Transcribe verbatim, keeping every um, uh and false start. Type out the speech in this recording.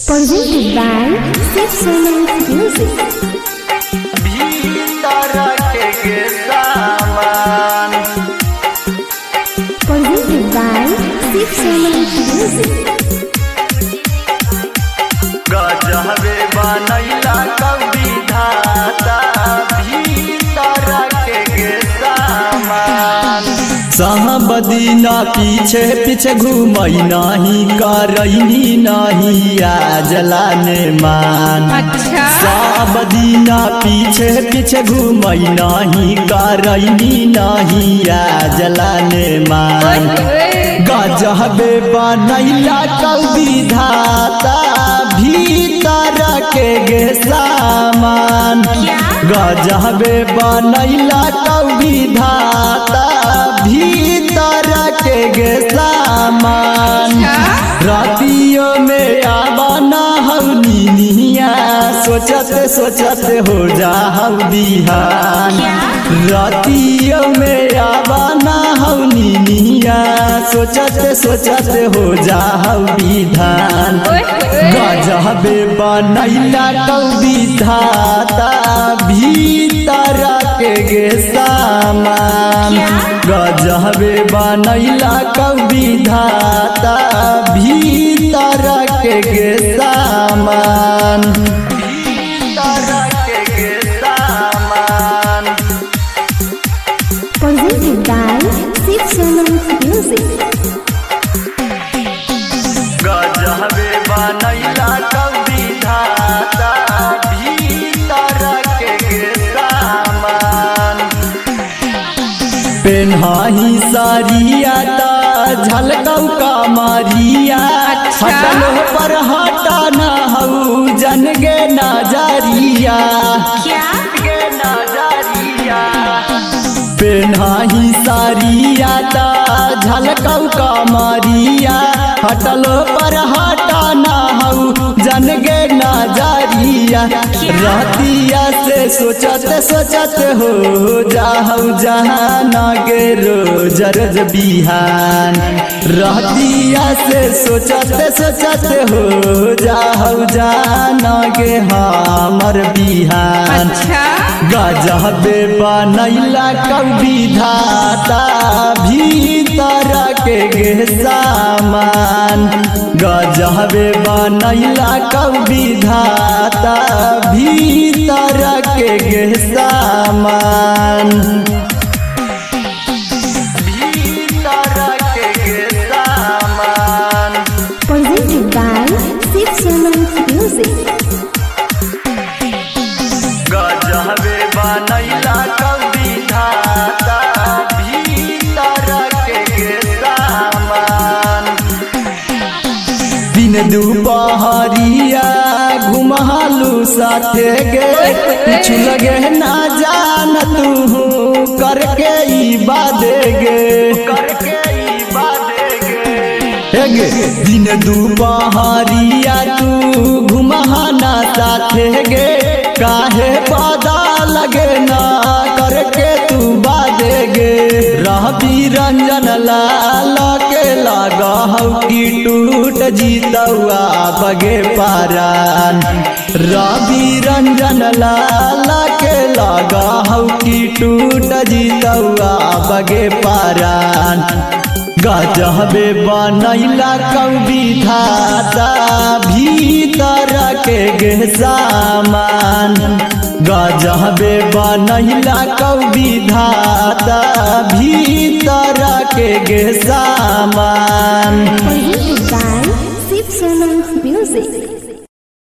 Presented by Six Songs Music. भीतर के सामान Presented by Six Songs Music. गजबे बनैला कविधाता भीतर के सामान साहबदीना पीछे पीछे घूमई नाही करैनी नहीं आजलाने मान। अच्छा साहबदीना पीछे पीछे घूमई नहीं करैनी नहीं आजलाने मान। गजबे बनैला कविधाता भीतर के गे सामान। गजबे बनैला कविधाता भीतर के गे सामान। रातियों में आवाना हवनी निया सोचत सोचत हो जा हव बिहान। रातियों में आवाना हवनी निया सोचत सोचत हो जा हव विधान। गजबे बनैला कविधाता भीतर के गे सामान। गजबे बनैला कविधाता भीतर के गे सामान। भीतर के सामान Presented by Six Songs Music. गजबे बनैला कविधाता भीतर के सामान। पेन्हाही सारिया ता झलकौ कमरिया। हटलो पर हटाना हऊ जन गे नजरिया। के नजरिया पेन्हाही सारिया ता झलकौ कमरिया। हटलो पर हटाना हऊ जन गे नजरिया। रातिया से सोचत सोचत हो जाहु जहाना गे रोज रोज बिहान। रातिया से सोचत सोचत हो जाहु जाना गे हमर बिहान। गजबे बनैला कविधाता भीतर के गे सामान। गजबे बनैला कविधाता भीतर के गे सामान। भीतर के सामान Presented by Six Songs Music. गजबे बनैला कविधाता भीतर के सामान। दिन दुपहरिया घुमहालू साथे गे कुछ लगे ना जान तू करके ई बादे गे। करके ई बादे गे गे दिन दुपहरिया तू घुमहाना साथे गे। काहे पता लगे ना करके तू बादे गे। रवि रंजन लाल के लगा हऊ की टूट जीतौआ बगे पारान। रवि रंजन लाल के लगा हऊ की टूट जीतौआ बगे पारान। गजबे बनैला कविधाता भीतर के गे सामान। गजबे बनैला कविधाता भीतर के गे सामान। Presented by Six Songs Music.